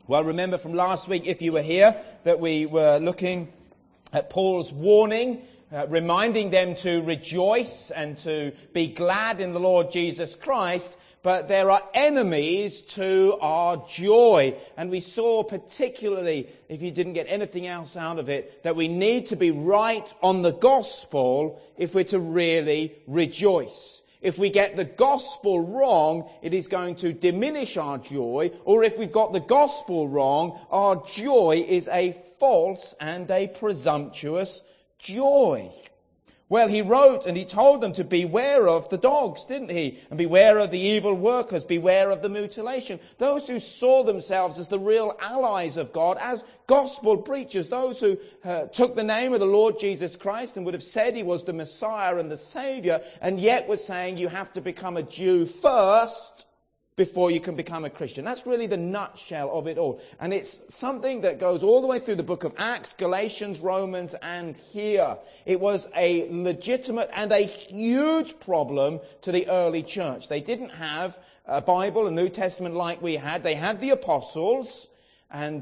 Well, remember from last week, if you were here, that we were looking at Paul's warning, reminding them to rejoice and to be glad in the Lord Jesus Christ. But there are enemies to our joy. And we saw particularly, if you didn't get anything else out of it, that we need to be right on the gospel if we're to really rejoice. If we get the gospel wrong, it is going to diminish our joy. Or if we've got the gospel wrong, our joy is a false and a presumptuous joy. Well, he wrote and he told them to beware of the dogs, didn't he? And beware of the evil workers, beware of the mutilation. Those who saw themselves as the real allies of God, as gospel preachers, those who took the name of the Lord Jesus Christ and would have said he was the Messiah and the Saviour, and yet was saying you have to become a Jew first before you can become a Christian. That's really the nutshell of it all. And it's something that goes all the way through the book of Acts, Galatians, Romans, and here. It was a legitimate and a huge problem to the early church. They didn't have a Bible, a New Testament like we had. They had the apostles, and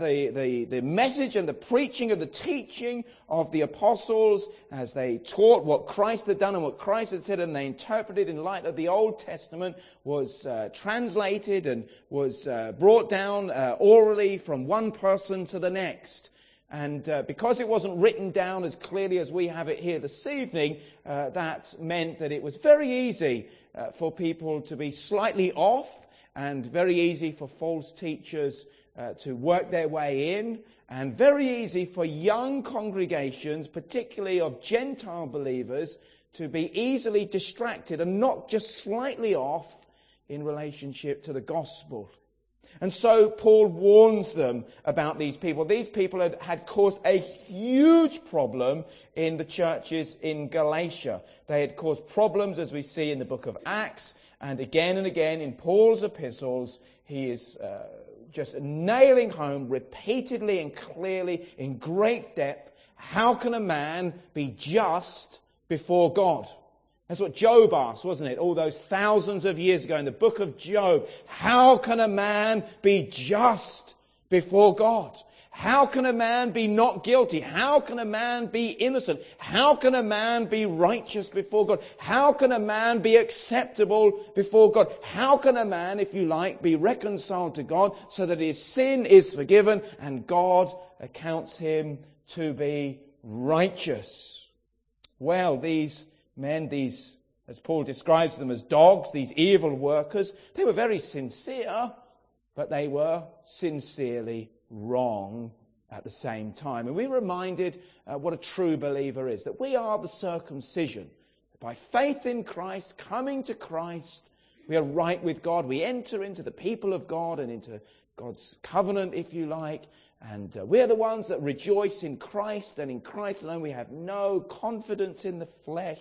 the message and the preaching and the teaching of the apostles as they taught what Christ had done and what Christ had said, and they interpreted in light of the Old Testament, was translated and was brought down orally from one person to the next. And because it wasn't written down as clearly as we have it here this evening, that meant that it was very easy for people to be slightly off, and very easy for false teachers to work their way in, and very easy for young congregations, particularly of Gentile believers, to be easily distracted and not just slightly off in relationship to the gospel. And so Paul warns them about these people. These people had caused a huge problem in the churches in Galatia. They had caused problems, as we see in the book of Acts, and again in Paul's epistles, he is just nailing home repeatedly and clearly in great depth, how can a man be just before God? That's what Job asked, wasn't it? All those thousands of years ago in the book of Job. How can a man be just before God? How can a man be not guilty? How can a man be innocent? How can a man be righteous before God? How can a man be acceptable before God? How can a man, if you like, be reconciled to God so that his sin is forgiven and God accounts him to be righteous? Well, these men, as Paul describes them as dogs, these evil workers, they were very sincere, but they were sincerely wrong at the same time. And we're reminded what a true believer is, that we are the circumcision. By faith in Christ, coming to Christ, we are right with God. We enter into the people of God and into God's covenant, if you like. And we're the ones that rejoice in Christ and in Christ alone. We have no confidence in the flesh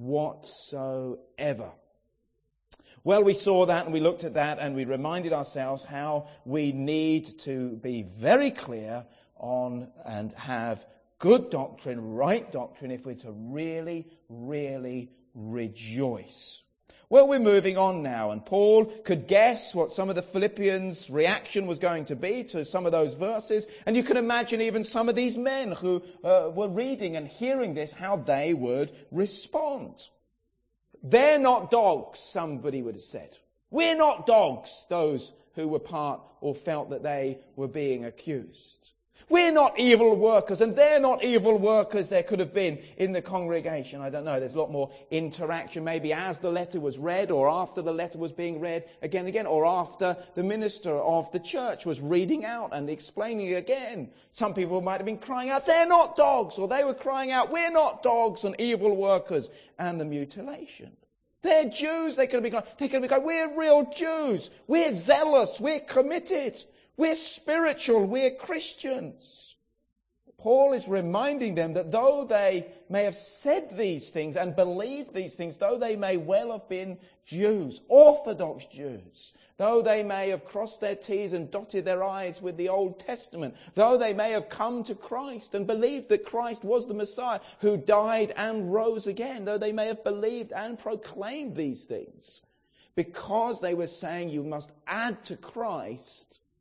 whatsoever. Well, we saw that and we looked at that and we reminded ourselves how we need to be very clear on and have good doctrine, right doctrine, if we're to really, really rejoice. Well, we're moving on now, and Paul could guess what some of the Philippians' reaction was going to be to some of those verses, and you can imagine even some of these men who were reading and hearing this, how they would respond. They're not dogs, somebody would have said. We're not dogs, those who were part or felt that they were being accused. We're not evil workers, and they're not evil workers. There could have been in the congregation. I don't know. There's a lot more interaction, maybe as the letter was read, or after the letter was being read again, or after the minister of the church was reading out and explaining it again. Some people might have been crying out, they're not dogs, or they were crying out, we're not dogs and evil workers, and the mutilation. They're Jews. They could have been crying, we're real Jews. We're zealous. We're committed. We're spiritual. We're Christians. Paul is reminding them that though they may have said these things and believed these things, though they may well have been Jews, Orthodox Jews, though they may have crossed their T's and dotted their I's with the Old Testament, though they may have come to Christ and believed that Christ was the Messiah who died and rose again, though they may have believed and proclaimed these things, because they were saying you must add to Christ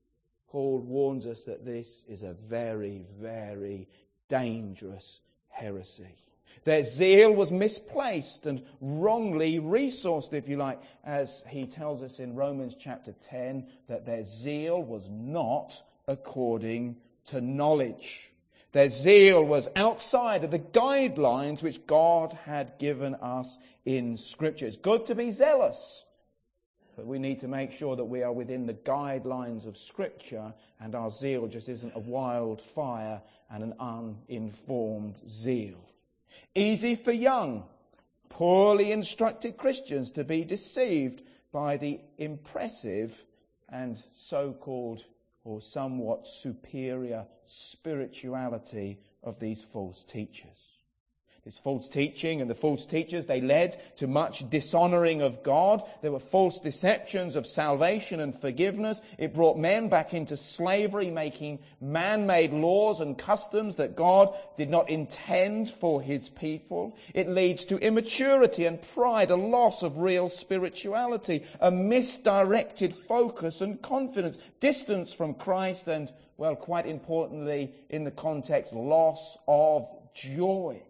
Paul warns us that this is a very, very dangerous heresy. Their zeal was misplaced and wrongly resourced, if you like, as he tells us in Romans chapter 10, that their zeal was not according to knowledge. Their zeal was outside of the guidelines which God had given us in Scripture. It's good to be zealous, but we need to make sure that we are within the guidelines of Scripture and our zeal just isn't a wildfire and an uninformed zeal. Easy for young, poorly instructed Christians to be deceived by the impressive and so-called or somewhat superior spirituality of these false teachers. This false teaching and the false teachers, they led to much dishonouring of God. There were false deceptions of salvation and forgiveness. It brought men back into slavery, making man-made laws and customs that God did not intend for his people. It leads to immaturity and pride, a loss of real spirituality, a misdirected focus and confidence, distance from Christ and, well, quite importantly in the context, loss of joy.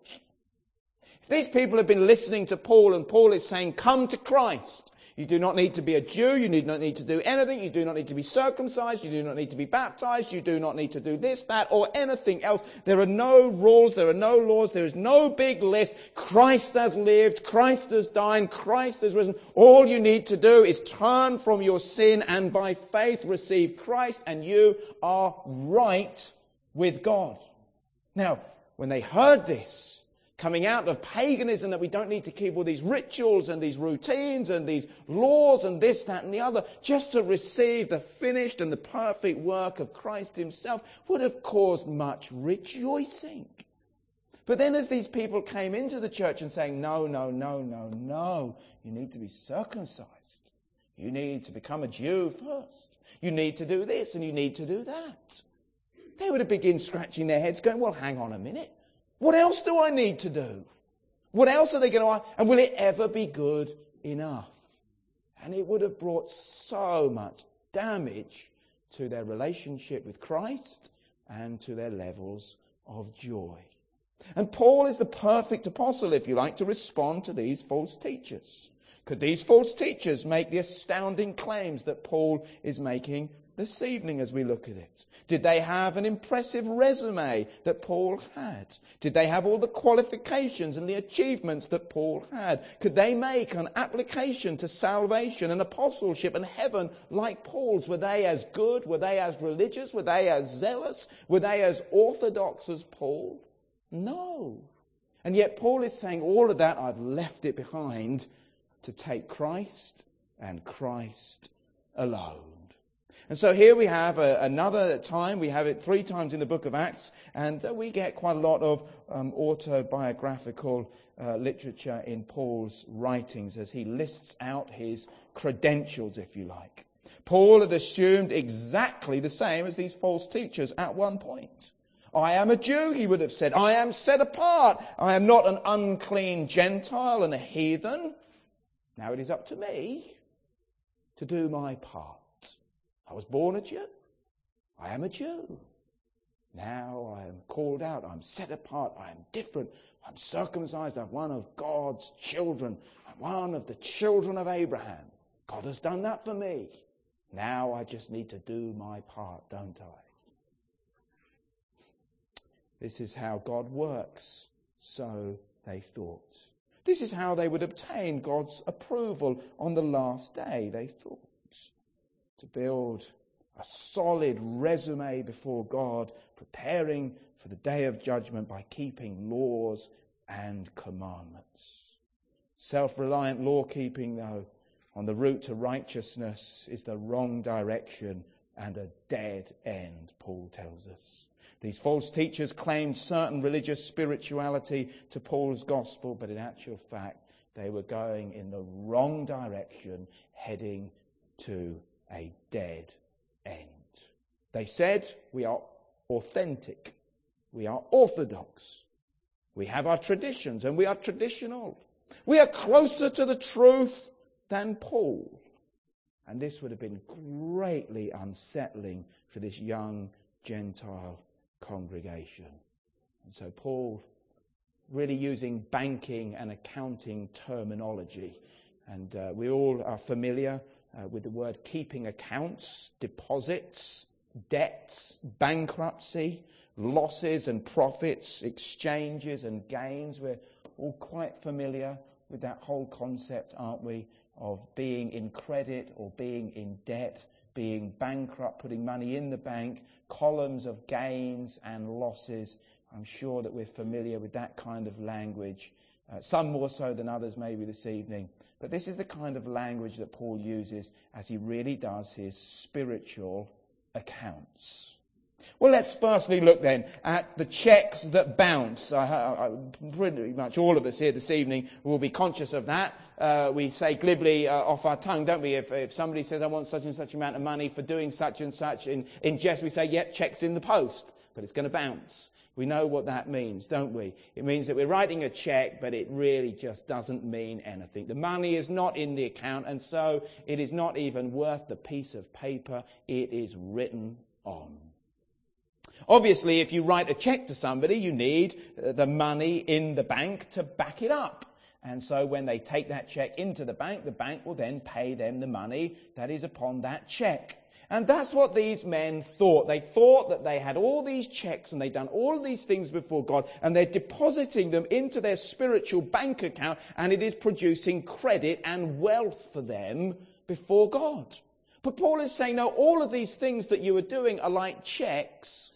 These people have been listening to Paul, and Paul is saying, come to Christ. You do not need to be a Jew. You do not need to do anything. You do not need to be circumcised. You do not need to be baptized. You do not need to do this, that, or anything else. There are no rules. There are no laws. There is no big list. Christ has lived. Christ has died. Christ has risen. All you need to do is turn from your sin and by faith receive Christ, and you are right with God. Now, when they heard this, coming out of paganism, that we don't need to keep all these rituals and these routines and these laws and this, that and the other, just to receive the finished and the perfect work of Christ himself, would have caused much rejoicing. But then as these people came into the church and saying, no, you need to be circumcised. You need to become a Jew first. You need to do this and you need to do that. They would have begun scratching their heads going, well, hang on a minute. What else do I need to do? What else are they going to ask? And will it ever be good enough? And it would have brought so much damage to their relationship with Christ and to their levels of joy. And Paul is the perfect apostle, if you like, to respond to these false teachers. Could these false teachers make the astounding claims that Paul is making this evening as we look at it? Did they have an impressive resume that Paul had? Did they have all the qualifications and the achievements that Paul had? Could they make an application to salvation and apostleship and heaven like Paul's? Were they as good? Were they as religious? Were they as zealous? Were they as orthodox as Paul? No. And yet Paul is saying all of that, I've left it behind to take Christ and Christ alone. And so here we have another time. We have it 3 times in the book of Acts, and we get quite a lot of autobiographical literature in Paul's writings as he lists out his credentials, if you like. Paul had assumed exactly the same as these false teachers at one point. I am a Jew, he would have said. I am set apart. I am not an unclean Gentile and a heathen. Now it is up to me to do my part. I was born a Jew. I am a Jew. Now I am called out. I'm set apart. I am different. I'm circumcised. I'm one of God's children. I'm one of the children of Abraham. God has done that for me. Now I just need to do my part, don't I? This is how God works, so they thought. This is how they would obtain God's approval on the last day, they thought. To build a solid resume before God, preparing for the day of judgment by keeping laws and commandments. Self-reliant law-keeping, though, on the route to righteousness is the wrong direction and a dead end, Paul tells us. These false teachers claimed certain religious spirituality to Paul's gospel, but in actual fact, they were going in the wrong direction, heading to a dead end. They said, we are authentic. We are orthodox. We have our traditions and we are traditional. We are closer to the truth than Paul. And this would have been greatly unsettling for this young Gentile congregation. And so Paul, really using banking and accounting terminology, and we all are familiar with the word keeping accounts, deposits, debts, bankruptcy, losses and profits, exchanges and gains. We're all quite familiar with that whole concept, aren't we, of being in credit or being in debt, being bankrupt, putting money in the bank, columns of gains and losses. I'm sure that we're familiar with that kind of language, some more so than others maybe this evening. But this is the kind of language that Paul uses as he really does his spiritual accounts. Well, let's firstly look then at the checks that bounce. Pretty much all of us here this evening will be conscious of that. We say glibly off our tongue, don't we? If somebody says, I want such and such amount of money for doing such and such, in jest we say, yep, check's in the post, but it's going to bounce. We know what that means, don't we? It means that we're writing a check, but it really just doesn't mean anything. The money is not in the account, and so it is not even worth the piece of paper it is written on. Obviously, if you write a check to somebody, you need the money in the bank to back it up. And so when they take that check into the bank will then pay them the money that is upon that check. And that's what these men thought. They thought that they had all these checks and they'd done all of these things before God, and they're depositing them into their spiritual bank account, and it is producing credit and wealth for them before God. But Paul is saying, no, all of these things that you are doing are like checks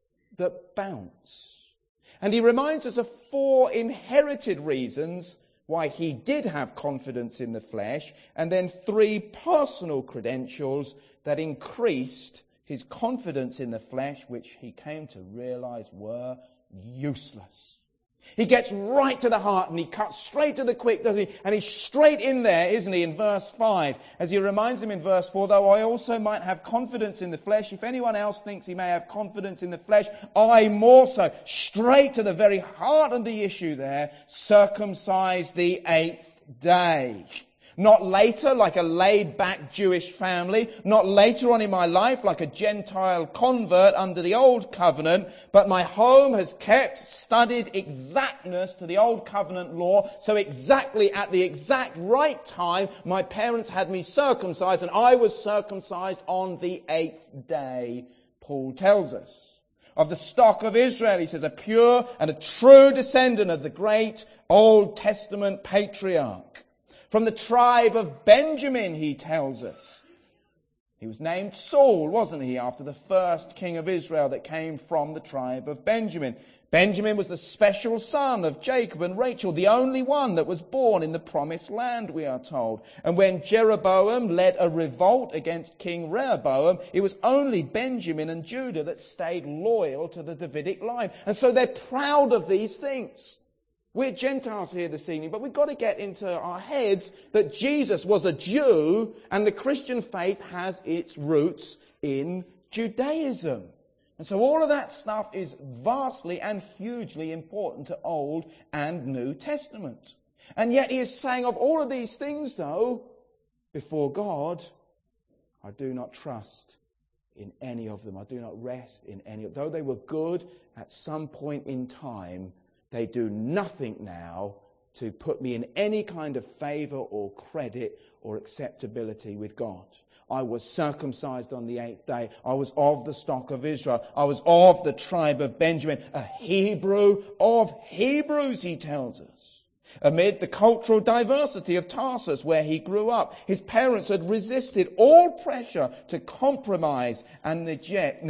that bounce. And he reminds us of 4 inherited reasons why he did have confidence in the flesh, and then 3 personal credentials that increased his confidence in the flesh, which he came to realize were useless. He gets right to the heart and he cuts straight to the quick, doesn't he? And he's straight in there, isn't he, in verse 5, as he reminds him in verse 4, though I also might have confidence in the flesh, if anyone else thinks he may have confidence in the flesh, I more so. Straight to the very heart of the issue there, circumcised the 8th day. Not later, like a laid-back Jewish family. Not later on in my life, like a Gentile convert under the Old Covenant. But my home has studied exactness to the Old Covenant law. So exactly at the exact right time, my parents had me circumcised, and I was circumcised on the 8th day, Paul tells us. Of the stock of Israel, he says, a pure and a true descendant of the great Old Testament patriarch. From the tribe of Benjamin, he tells us. He was named Saul, wasn't he, after the first king of Israel that came from the tribe of Benjamin. Benjamin was the special son of Jacob and Rachel, the only one that was born in the promised land, we are told. And when Jeroboam led a revolt against King Rehoboam, it was only Benjamin and Judah that stayed loyal to the Davidic line. And so they're proud of these things. We're Gentiles here this evening, but we've got to get into our heads that Jesus was a Jew and the Christian faith has its roots in Judaism. And so all of that stuff is vastly and hugely important to Old and New Testament. And yet he is saying of all of these things, though, before God, I do not trust in any of them. I do not rest in any of them. Though they were good at some point in time, they do nothing now to put me in any kind of favor or credit or acceptability with God. I was circumcised on the 8th day. I was of the stock of Israel. I was of the tribe of Benjamin, a Hebrew of Hebrews, he tells us. Amid the cultural diversity of Tarsus where he grew up, his parents had resisted all pressure to compromise and neglect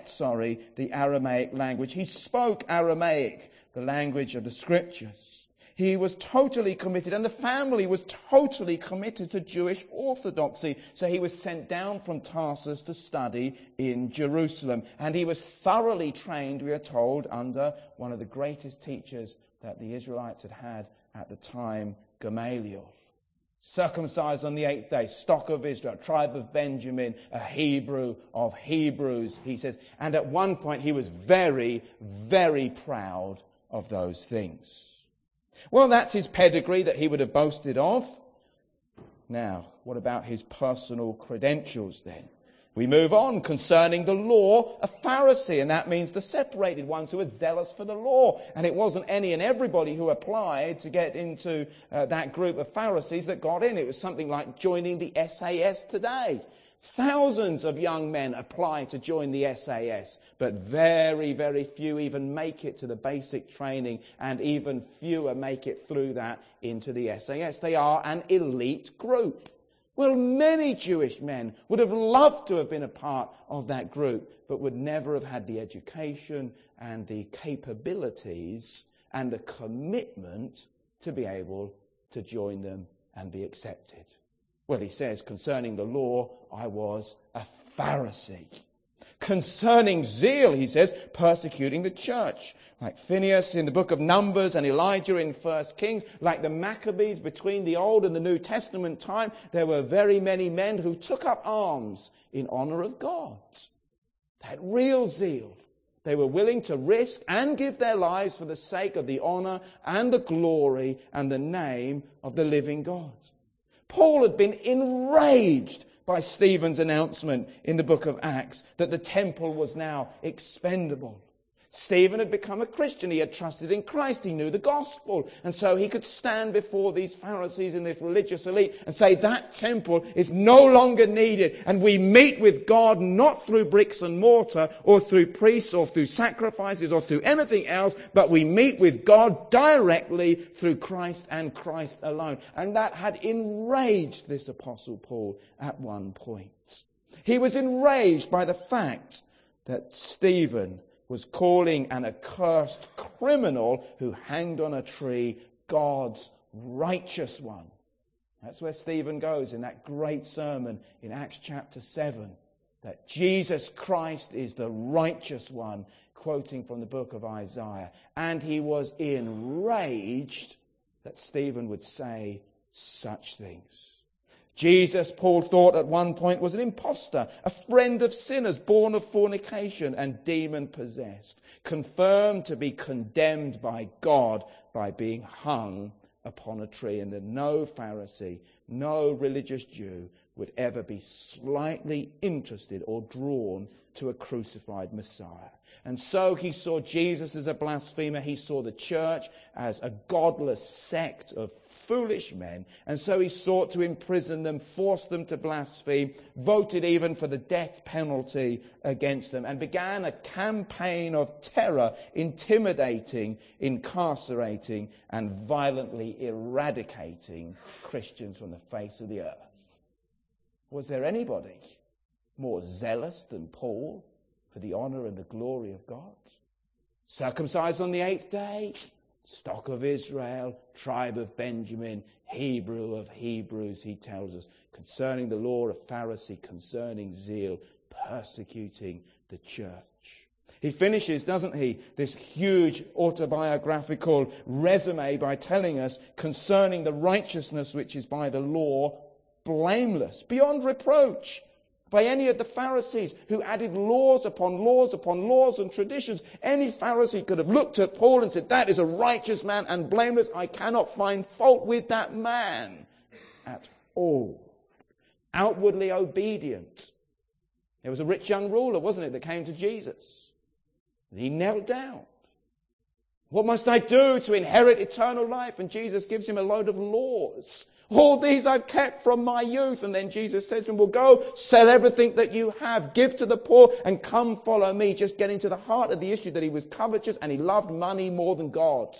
the Aramaic language. He spoke Aramaic, the language of the Scriptures. He was totally committed, and the family was totally committed to Jewish orthodoxy. So he was sent down from Tarsus to study in Jerusalem. And he was thoroughly trained, we are told, under one of the greatest teachers that the Israelites had at the time, Gamaliel. Circumcised on the 8th day, stock of Israel, tribe of Benjamin, a Hebrew of Hebrews, he says. And at one point he was very, very proud of those things. Well, that's his pedigree that he would have boasted of. Now, what about his personal credentials then? We move on. Concerning the law, a Pharisee, and that means the separated ones who are zealous for the law. And it wasn't any and everybody who applied to get into that group of Pharisees that got in. It was something like joining the SAS today. Thousands of young men apply to join the SAS, but very, very few even make it to the basic training, and even fewer make it through that into the SAS. They are an elite group. Well, many Jewish men would have loved to have been a part of that group, but would never have had the education and the capabilities and the commitment to be able to join them and be accepted. Well, he says, concerning the law, I was a Pharisee. Concerning zeal, he says, persecuting the church. Like Phinehas in the book of Numbers and Elijah in 1 Kings, like the Maccabees between the Old and the New Testament time, there were very many men who took up arms in honor of God. They had real zeal. They were willing to risk and give their lives for the sake of the honor and the glory and the name of the living God. Paul had been enraged by Stephen's announcement in the book of Acts that the temple was now expendable. Stephen had become a Christian. He had trusted in Christ. He knew the gospel. And so he could stand before these Pharisees and this religious elite and say that temple is no longer needed. And we meet with God not through bricks and mortar or through priests or through sacrifices or through anything else, but we meet with God directly through Christ and Christ alone. And that had enraged this Apostle Paul at one point. He was enraged by the fact that Stephen was calling an accursed criminal who hanged on a tree God's righteous one. That's where Stephen goes in that great sermon in Acts chapter 7, that Jesus Christ is the righteous one, quoting from the book of Isaiah. And he was enraged that Stephen would say such things. Jesus, Paul thought at one point, was an impostor, a friend of sinners, born of fornication and demon-possessed, confirmed to be condemned by God by being hung upon a tree. And that no Pharisee, no religious Jew would ever be slightly interested or drawn to a crucified Messiah. And so he saw Jesus as a blasphemer. He saw the church as a godless sect of foolish men. And so he sought to imprison them, force them to blaspheme, voted even for the death penalty against them, and began a campaign of terror, intimidating, incarcerating, and violently eradicating Christians from the face of the earth. Was there anybody more zealous than Paul for the honor and the glory of God? Circumcised on the 8th day, stock of Israel, tribe of Benjamin, Hebrew of Hebrews, he tells us, concerning the law of Pharisee, concerning zeal, persecuting the church. He finishes, doesn't he, this huge autobiographical resume by telling us concerning the righteousness which is by the law, blameless, beyond reproach, by any of the Pharisees who added laws upon laws upon laws and traditions. Any Pharisee could have looked at Paul and said, that is a righteous man and blameless. I cannot find fault with that man at all. Outwardly obedient. There was a rich young ruler, wasn't it, that came to Jesus. He knelt down. What must I do to inherit eternal life? And Jesus gives him a load of laws. All these I've kept from my youth. And then Jesus says to him, well, go sell everything that you have, give to the poor, and come follow me. Just getting to the heart of the issue that he was covetous and he loved money more than God.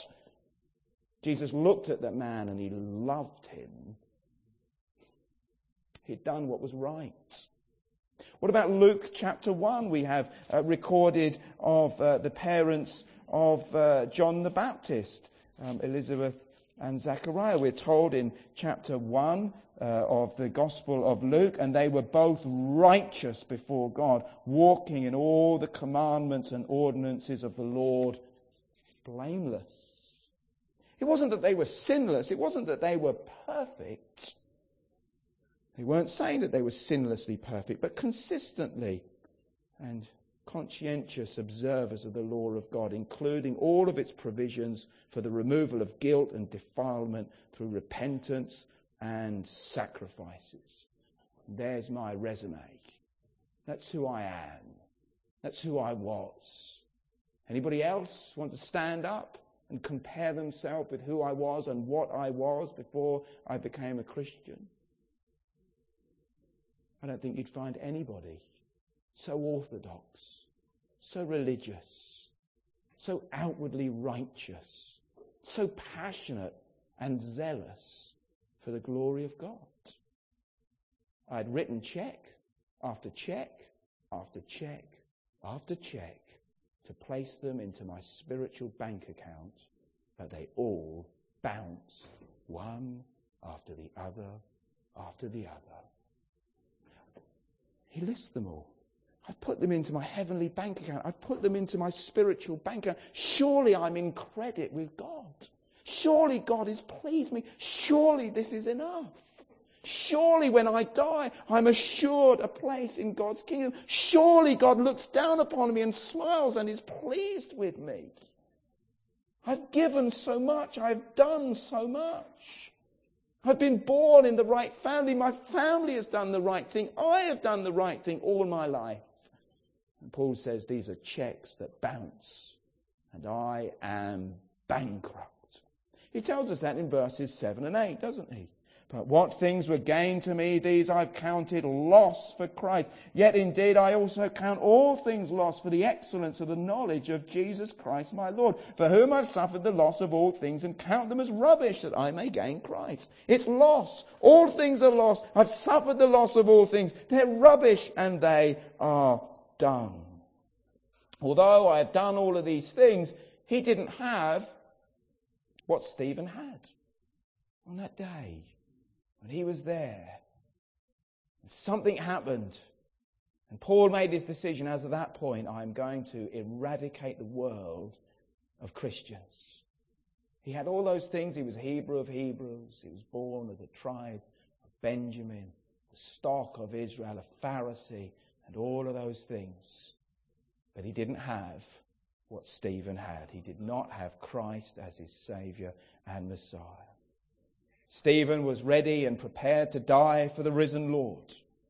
Jesus looked at that man and he loved him. He'd done what was right. What about Luke chapter 1? We have recorded of the parents of John the Baptist, Elizabeth and Zechariah. We're told in chapter 1 of the Gospel of Luke, and they were both righteous before God, walking in all the commandments and ordinances of the Lord, blameless. It wasn't that they were sinless. It wasn't that they were perfect. They weren't saying that they were sinlessly perfect, but consistently and conscientious observers of the law of God, including all of its provisions for the removal of guilt and defilement through repentance and sacrifices. There's my resume. That's who I am. That's who I was. Anybody else want to stand up and compare themselves with who I was and what I was before I became a Christian? I don't think you'd find anybody so orthodox, so religious, so outwardly righteous, so passionate and zealous for the glory of God. I'd written check after check after check after check to place them into my spiritual bank account, but they all bounced, one after the other after the other. He lists them all. I've put them into my heavenly bank account. I've put them into my spiritual bank account. Surely I'm in credit with God. Surely God is pleased with me. Surely this is enough. Surely when I die, I'm assured a place in God's kingdom. Surely God looks down upon me and smiles and is pleased with me. I've given so much. I've done so much. I've been born in the right family. My family has done the right thing. I have done the right thing all my life. And Paul says these are checks that bounce. And I am bankrupt. He tells us that in verses 7 and 8, doesn't he? But what things were gained to me, these I've counted loss for Christ. Yet indeed I also count all things lost for the excellence of the knowledge of Jesus Christ my Lord, for whom I've suffered the loss of all things and count them as rubbish that I may gain Christ. It's loss. All things are lost. I've suffered the loss of all things. They're rubbish and they are dung. Although I have done all of these things, he didn't have what Stephen had on that day. When he was there, and something happened, and Paul made his decision as of that point, I'm going to eradicate the world of Christians. He had all those things. He was Hebrew of Hebrews. He was born of the tribe of Benjamin, the stock of Israel, a Pharisee, and all of those things. But he didn't have what Stephen had. He did not have Christ as his Saviour and Messiah. Stephen was ready and prepared to die for the risen Lord.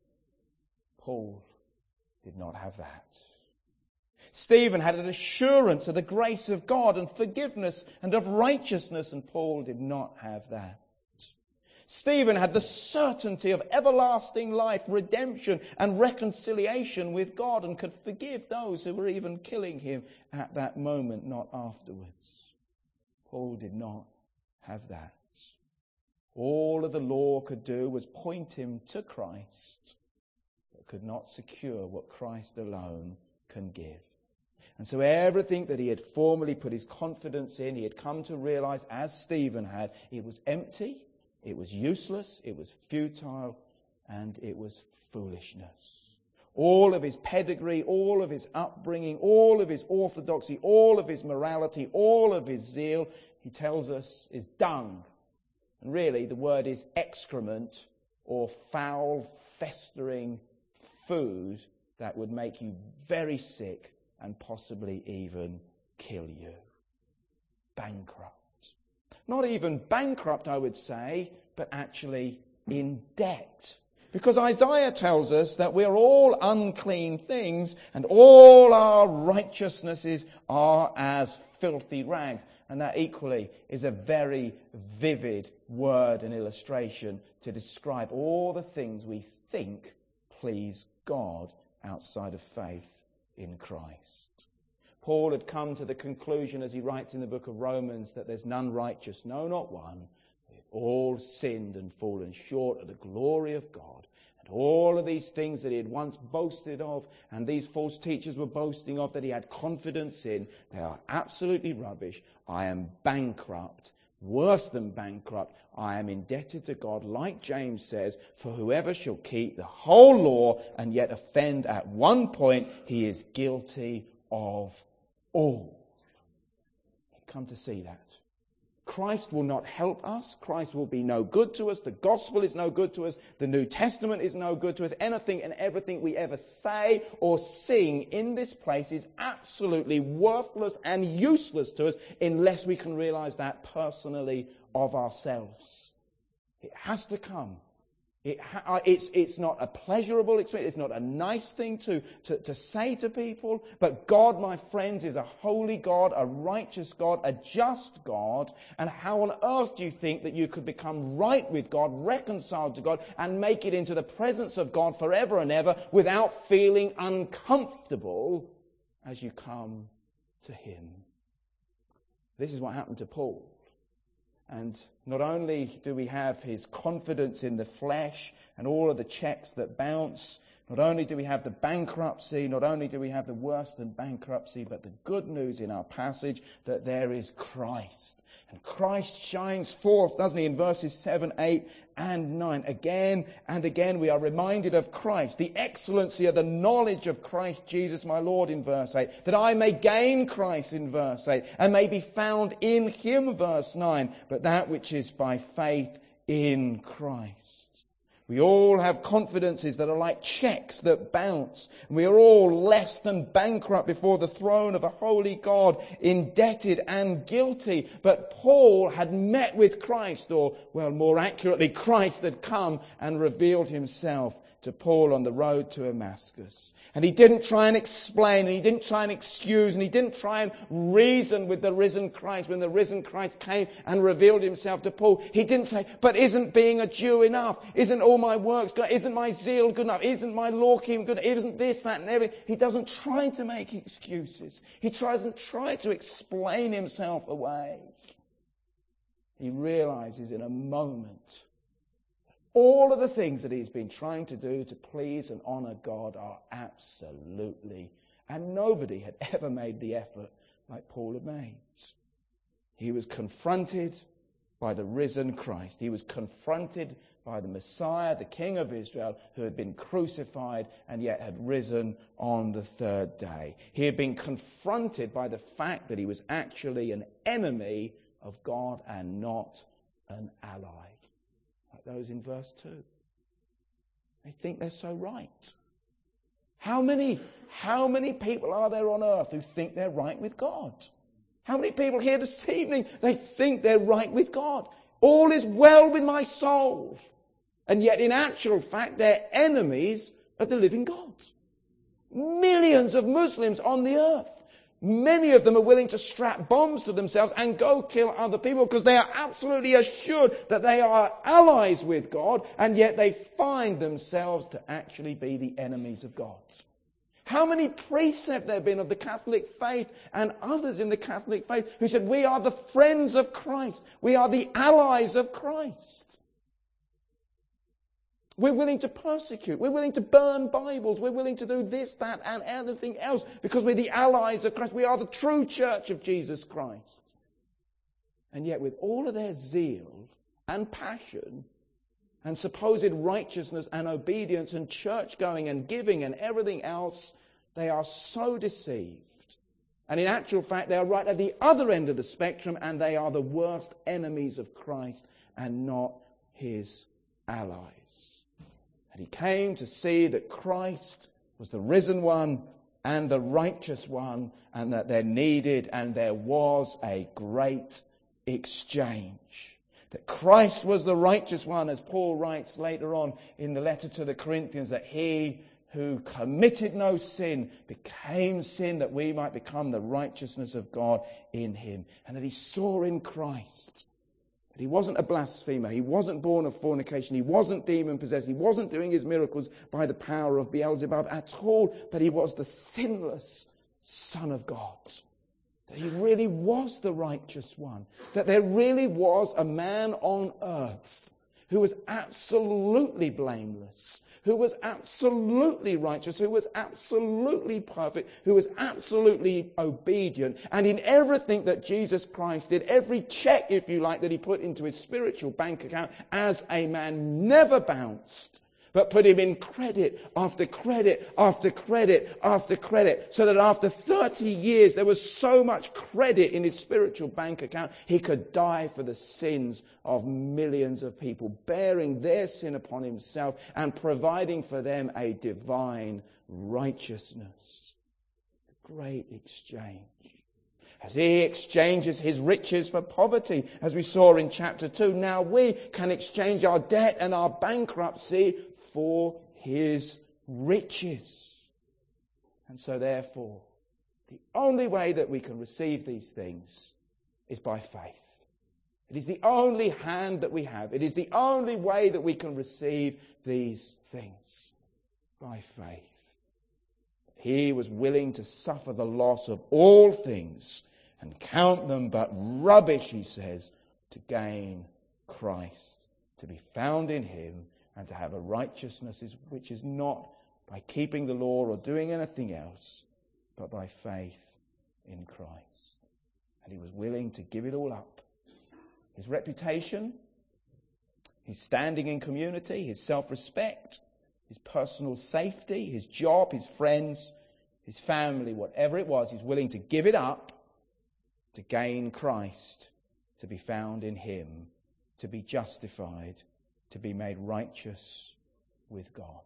Paul did not have that. Stephen had an assurance of the grace of God and forgiveness and of righteousness, and Paul did not have that. Stephen had the certainty of everlasting life, redemption and reconciliation with God, and could forgive those who were even killing him at that moment, not afterwards. Paul did not have that. All of the law could do was point him to Christ, but could not secure what Christ alone can give. And so everything that he had formerly put his confidence in, he had come to realize, as Stephen had, it was empty, it was useless, it was futile, and it was foolishness. All of his pedigree, all of his upbringing, all of his orthodoxy, all of his morality, all of his zeal, he tells us, is dung. And really, the word is excrement or foul, festering food that would make you very sick and possibly even kill you. Bankrupt. Not even bankrupt, I would say, but actually in debt. Because Isaiah tells us that we're all unclean things and all our righteousnesses are as filthy rags. And that equally is a very vivid word and illustration to describe all the things we think please God outside of faith in Christ. Paul had come to the conclusion, as he writes in the book of Romans, that there's none righteous, no, not one. We've all sinned and fallen short of the glory of God. And all of these things that he had once boasted of, and these false teachers were boasting of, that he had confidence in, they are absolutely rubbish. I am bankrupt. Worse than bankrupt, I am indebted to God, like James says, for whoever shall keep the whole law and yet offend at one point, he is guilty of all. Come to see that. Christ will not help us. Christ will be no good to us. The gospel is no good to us. The New Testament is no good to us. Anything and everything we ever say or sing in this place is absolutely worthless and useless to us unless we can realize that personally of ourselves. It has to come. It's not a pleasurable experience. It's not a nice thing to say to people. But God, my friends, is a holy God, a righteous God, a just God. And how on earth do you think that you could become right with God, reconciled to God, and make it into the presence of God forever and ever without feeling uncomfortable as you come to Him? This is what happened to Paul. And not only do we have his confidence in the flesh and all of the checks that bounce, not only do we have the bankruptcy, not only do we have the worse than bankruptcy, but the good news in our passage that there is Christ. And Christ shines forth, doesn't he, in verses 7, 8 and 9. Again and again we are reminded of Christ, the excellency of the knowledge of Christ Jesus my Lord in verse 8, that I may gain Christ in verse 8, and may be found in Him, verse 9, but that which is by faith in Christ. We all have confidences that are like checks that bounce. And we are all less than bankrupt before the throne of a holy God, indebted and guilty. But Paul had met with Christ, or, well, more accurately, Christ had come and revealed himself to Paul on the road to Damascus. And he didn't try and explain, and he didn't try and excuse, and he didn't try and reason with the risen Christ. When the risen Christ came and revealed himself to Paul, he didn't say, but isn't being a Jew enough? Isn't all my works good? Isn't my zeal good enough? Isn't my law keeping good enough? Isn't this, that and everything? He doesn't try to make excuses. He doesn't try to explain himself away. He realizes in a moment all of the things that he's been trying to do to please and honor God are absolutely, and nobody had ever made the effort like Paul had made. He was confronted by the risen Christ. He was confronted by the Messiah, the King of Israel, who had been crucified and yet had risen on the third day. He had been confronted by the fact that he was actually an enemy of God and not an ally. Like those in verse 2. They think they're so right. How many people are there on earth who think they're right with God? How many people here this evening, they think they're right with God? All is well with my soul. And yet in actual fact, they're enemies of the living God. Millions of Muslims on the earth. Many of them are willing to strap bombs to themselves and go kill other people because they are absolutely assured that they are allies with God, and yet they find themselves to actually be the enemies of God. How many priests have there been of the Catholic faith and others in the Catholic faith who said, we are the friends of Christ. We are the allies of Christ. We're willing to persecute. We're willing to burn Bibles. We're willing to do this, that, and everything else because we're the allies of Christ. We are the true church of Jesus Christ. And yet with all of their zeal and passion and supposed righteousness and obedience and church going and giving and everything else, they are so deceived. And in actual fact, they are right at the other end of the spectrum, and they are the worst enemies of Christ and not His allies. And he came to see that Christ was the risen one and the righteous one, and that there needed and there was a great exchange. That Christ was the righteous one, as Paul writes later on in the letter to the Corinthians, that he who committed no sin became sin that we might become the righteousness of God in him. And that he saw in Christ that he wasn't a blasphemer, he wasn't born of fornication, he wasn't demon-possessed, he wasn't doing his miracles by the power of Beelzebub at all, but he was the sinless Son of God. That he really was the righteous one. That there really was a man on earth who was absolutely blameless, who was absolutely righteous, who was absolutely perfect, who was absolutely obedient. And in everything that Jesus Christ did, every check, if you like, that he put into his spiritual bank account as a man never bounced, but put him in credit after credit after credit after credit, so that after 30 years there was so much credit in his spiritual bank account, he could die for the sins of millions of people, bearing their sin upon himself and providing for them a divine righteousness. The great exchange. As he exchanges his riches for poverty, as we saw in chapter 2, now we can exchange our debt and our bankruptcy for his riches. And so therefore, the only way that we can receive these things is by faith. It is the only hand that we have. It is the only way that we can receive these things, by faith. He was willing to suffer the loss of all things and count them but rubbish, he says, to gain Christ, to be found in him and to have a righteousness which is not by keeping the law or doing anything else, but by faith in Christ. And he was willing to give it all up. His reputation, his standing in community, his self-respect, his personal safety, his job, his friends, his family, whatever it was, he's willing to give it up to gain Christ, to be found in him, to be justified, to be made righteous with God.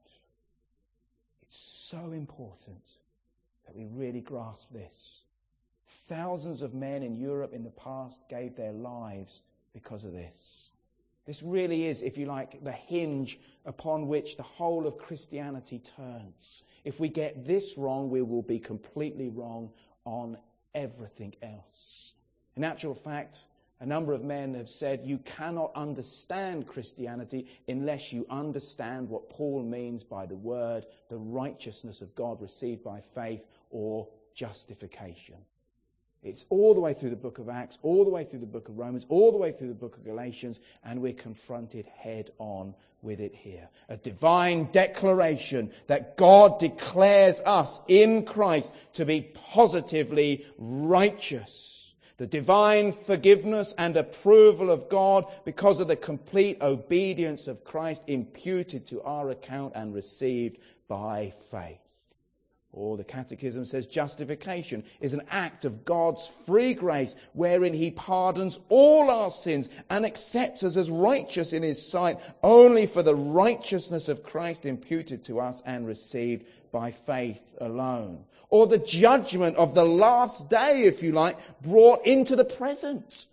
It's so important that we really grasp this. Thousands of men in Europe in the past gave their lives because of this. This really is, if you like, the hinge upon which the whole of Christianity turns. If we get this wrong, we will be completely wrong on everything else. In actual fact, a number of men have said you cannot understand Christianity unless you understand what Paul means by the word, the righteousness of God received by faith or justification. It's all the way through the book of Acts, all the way through the book of Romans, all the way through the book of Galatians, and we're confronted head on with it here. A divine declaration that God declares us in Christ to be positively righteous. The divine forgiveness and approval of God because of the complete obedience of Christ imputed to our account and received by faith. Or the Catechism says justification is an act of God's free grace wherein he pardons all our sins and accepts us as righteous in his sight only for the righteousness of Christ imputed to us and received by faith alone. Or the judgment of the last day, if you like, brought into the present.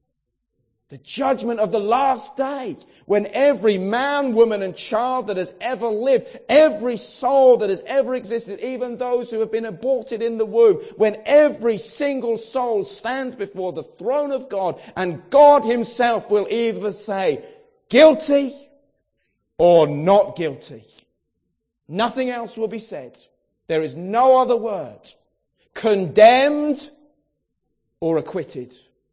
The judgment of the last day, when every man, woman and child that has ever lived, every soul that has ever existed, even those who have been aborted in the womb, when every single soul stands before the throne of God and God himself will either say, guilty or not guilty. Nothing else will be said. There is no other word. Condemned or acquitted.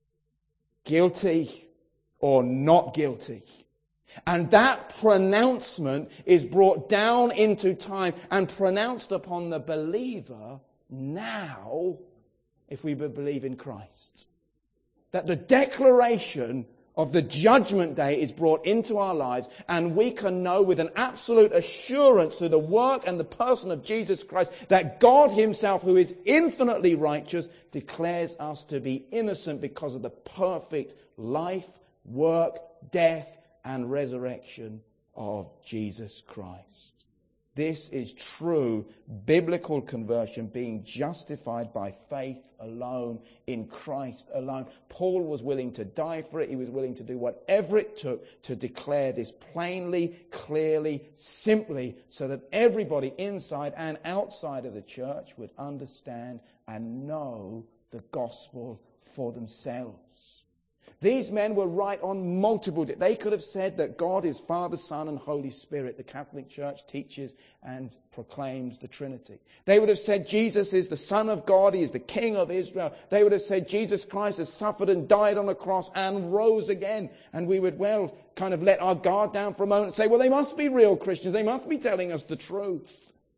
Guilty or not guilty. And that pronouncement is brought down into time and pronounced upon the believer now, if we believe in Christ. That the declaration of the judgment day is brought into our lives, and we can know with an absolute assurance through the work and the person of Jesus Christ that God himself, who is infinitely righteous, declares us to be innocent because of the perfect life, work, death and resurrection of Jesus Christ. This is true biblical conversion, being justified by faith alone, in Christ alone. Paul was willing to die for it. He was willing to do whatever it took to declare this plainly, clearly, simply, so that everybody inside and outside of the church would understand and know the gospel for themselves. These men were right on multiple. They could have said that God is Father, Son and Holy Spirit. The Catholic Church teaches and proclaims the Trinity. They would have said Jesus is the Son of God. He is the King of Israel. They would have said Jesus Christ has suffered and died on the cross and rose again. And we would well kind of let our guard down for a moment and say, well, they must be real Christians. They must be telling us the truth.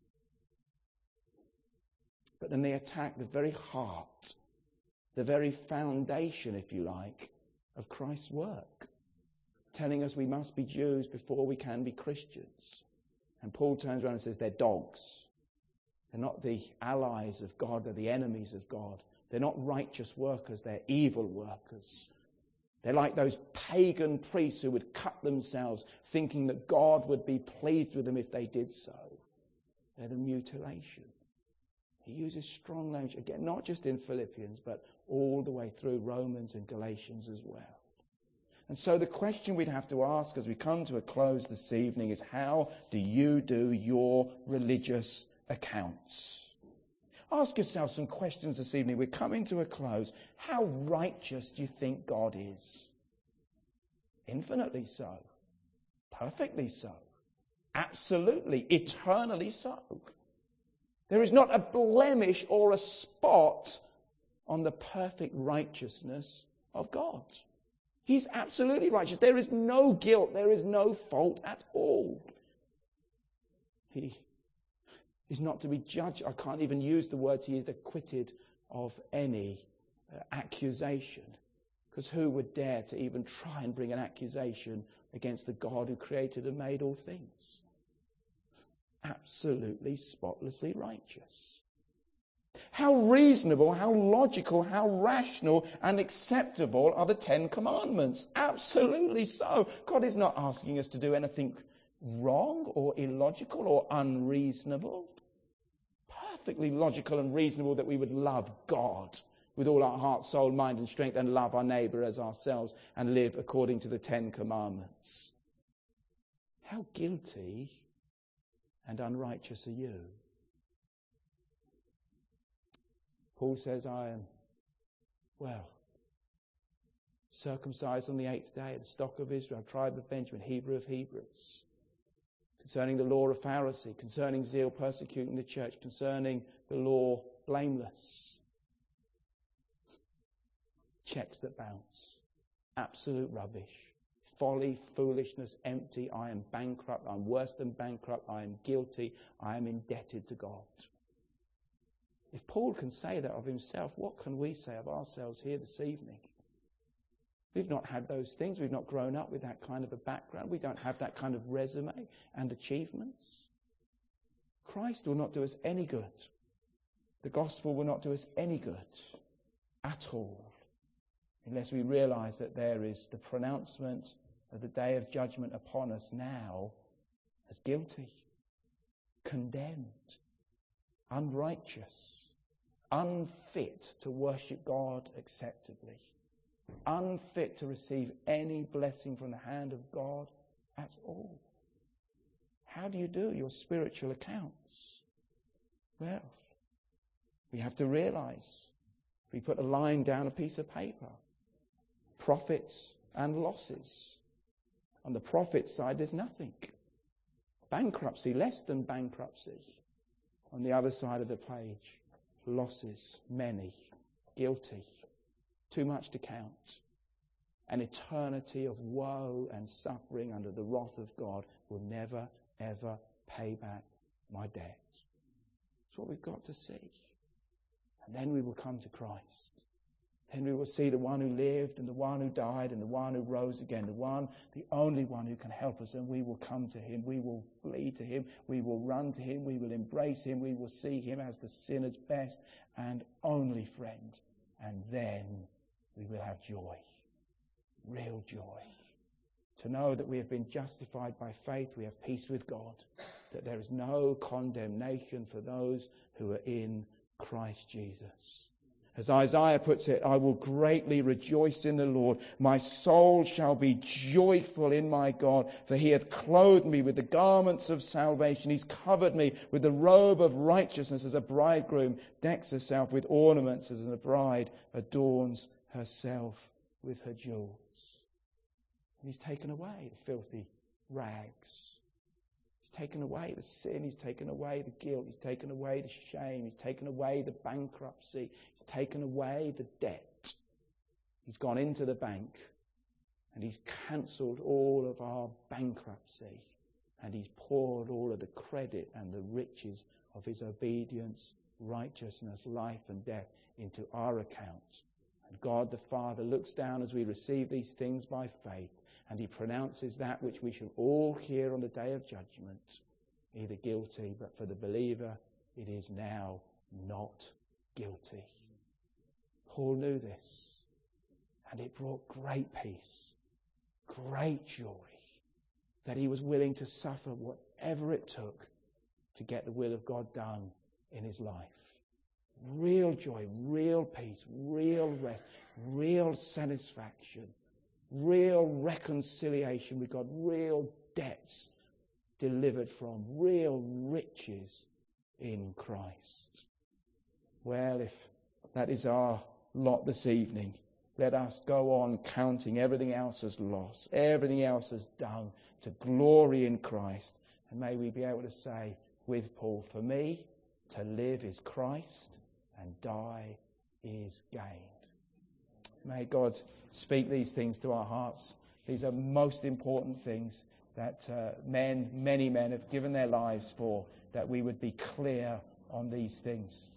But then they attack the very heart, the very foundation, if you like, of Christ's work, telling us we must be Jews before we can be Christians. And Paul turns around and says they're dogs. They're not the allies of God, they're the enemies of God. They're not righteous workers, they're evil workers. They're like those pagan priests who would cut themselves thinking that God would be pleased with them if they did so. They're the mutilation. He uses strong language, again, not just in Philippians, but all the way through Romans and Galatians as well. And so the question we'd have to ask as we come to a close this evening is, how do you do your religious accounts? Ask yourself some questions this evening. We're coming to a close. How righteous do you think God is? Infinitely so. Perfectly so. Absolutely, eternally so. There is not a blemish or a spot on the perfect righteousness of God. He's absolutely righteous. There is no guilt. There is no fault at all. He is not to be judged. I can't even use the words he is acquitted of any accusation. Because who would dare to even try and bring an accusation against the God who created and made all things? Absolutely, spotlessly righteous. How reasonable, how logical, how rational and acceptable are the Ten Commandments? Absolutely so. God is not asking us to do anything wrong or illogical or unreasonable. Perfectly logical and reasonable that we would love God with all our heart, soul, mind and strength, and love our neighbour as ourselves and live according to the Ten Commandments. How guilty and unrighteous are you? Paul says, I am, circumcised on the 8th day, the stock of Israel, tribe of Benjamin, Hebrew of Hebrews. Concerning the law, a Pharisee. Concerning zeal, persecuting the church. Concerning the law, blameless. Checks that bounce. Absolute rubbish. Folly, foolishness, empty. I am bankrupt. I'm worse than bankrupt. I am guilty. I am indebted to God. If Paul can say that of himself, what can we say of ourselves here this evening? We've not had those things. We've not grown up with that kind of a background. We don't have that kind of resume and achievements. Christ will not do us any good. The gospel will not do us any good at all unless we realize that there is the pronouncement of the day of judgment upon us now as guilty, condemned, unrighteous, unfit to worship God acceptably, unfit to receive any blessing from the hand of God at all. How do you do your spiritual accounts? Well, we have to realize, we put a line down a piece of paper, profits and losses. On the profit side, there's nothing. Bankruptcy, less than bankruptcy. On the other side of the page, losses, many, guilty, too much to count. An eternity of woe and suffering under the wrath of God will never, ever pay back my debt. That's what we've got to see. And then we will come to Christ. Then we will see the one who lived and the one who died and the one who rose again, the only one who can help us, and we will come to him. We will flee to him. We will run to him. We will embrace him. We will see him as the sinner's best and only friend. And then we will have joy, real joy. To know that we have been justified by faith, we have peace with God, that there is no condemnation for those who are in Christ Jesus. As Isaiah puts it, I will greatly rejoice in the Lord. My soul shall be joyful in my God, for he hath clothed me with the garments of salvation. He's covered me with the robe of righteousness, as a bridegroom decks herself with ornaments, as a bride adorns herself with her jewels. And he's taken away the filthy rags. He's taken away the sin. He's taken away the guilt. He's taken away the shame. He's taken away the bankruptcy. He's taken away the debt. He's gone into the bank and he's cancelled all of our bankruptcy, and he's poured all of the credit and the riches of his obedience, righteousness, life and death into our account. And God the Father looks down as we receive these things by faith, and he pronounces that which we shall all hear on the day of judgment, either guilty, but for the believer it is now not guilty. Paul knew this, and it brought great peace, great joy, that he was willing to suffer whatever it took to get the will of God done in his life. real joy, real peace, real rest, real satisfaction, real reconciliation with God, real debts delivered from, real riches in Christ. Well, if that is our lot this evening, let us go on counting everything else as loss, everything else as dung, to glory in Christ. And may we be able to say with Paul, for me, to live is Christ and die is gained. May God speak these things to our hearts. These are most important things that many men have given their lives for, that we would be clear on these things.